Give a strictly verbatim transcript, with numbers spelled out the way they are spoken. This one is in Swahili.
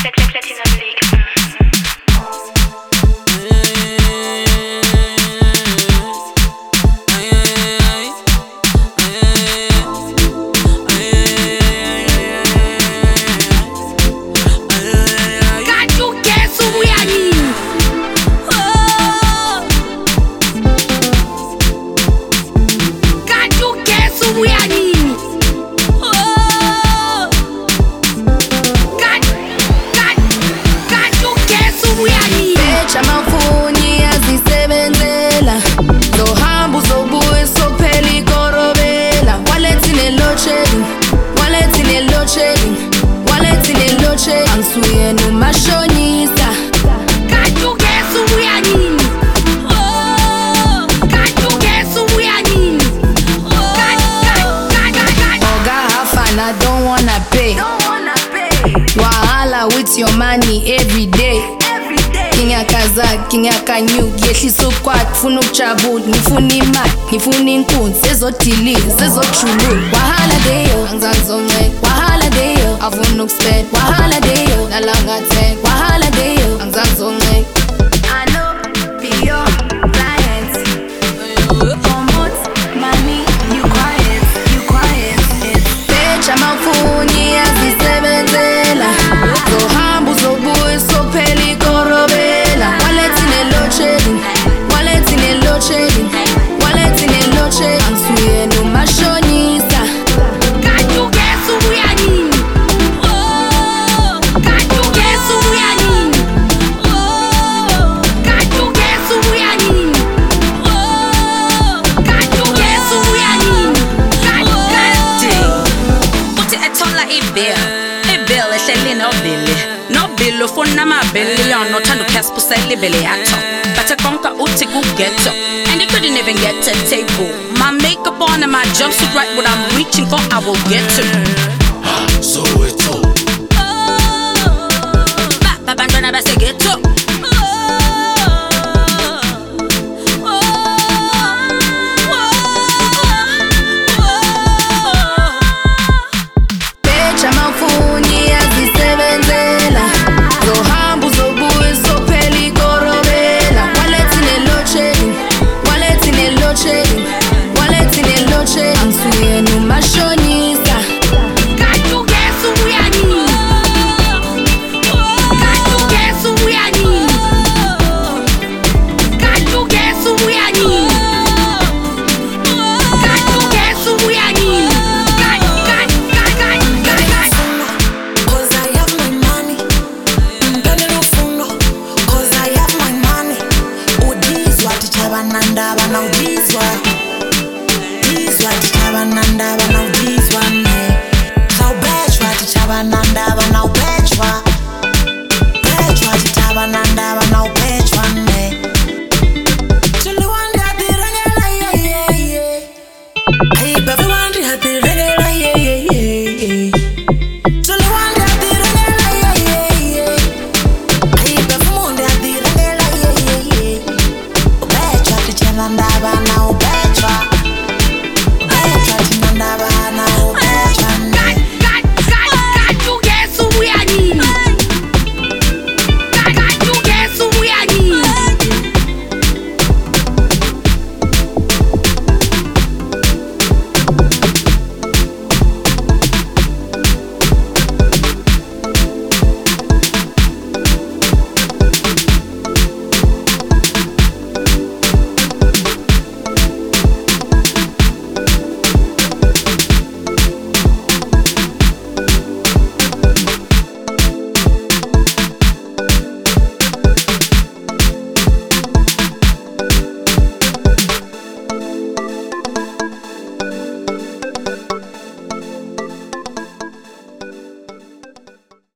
Angisuye numashonisa Kanti ugesi ubuya nini Oh Kanti ugesi ubuya nini Oga hafana don't wanna pay Don't wanna pay Wahala with your money every day Every day Kinyakaza kinyakanyu yehlisa ukwat funa ukujabula ngifuna imali ngifuna inkunzi ezodiliza ezochulu wahala deyo angizanzonce wahala deyo afuna ukuspend wahala deyo nalangathe wahala deyo angizanzonce I know be your client Promote money you quiet you quiet Pecha mafuni yazisebenzela zohamba uzobuya sophela ikorobela walethine load shedding walethine load shedding walethine load shedding angisuye numashonisa Kanti ugesi ubuya nini Oh Kanti ugesi ubuya nini Oh Kanti ugesi ubuya nini Oh Kanti ugesi ubuya nini Kanti uthi ethola ibill ibill ehleli nobili nobili ufuna amabilion othanda ukhasipusela ibele yakho bathe konke uthi kugetho and he couldn't even get to the table my makeup on and my jumpsuit right what I'm reaching for I will get to So it's all ba bantwana base ghetto Pecha mafuni yazisebenzela zohamba uzobuya sophela ikorobela walethine load shedding walethine load shedding walethine load shedding angisuye numashonisa Kanti ugesi ubuya nini Kanti ugesi ubuya nini Kanti ugesi ubuya nini Kanti ugesi ubuya nini Cause I have my money. Mpele lufuno. Cause I have my money. Udizwa tichabananda bana udizwa. Udizwa tichabananda bana udizwa ne. Zawubechwa tichabananda bana ubechwa. Bechwa tichabananda bana ubechwa ne. Chulu wandi hatirengela yeah yeah yeah. Hey, baby wandi hatirengela.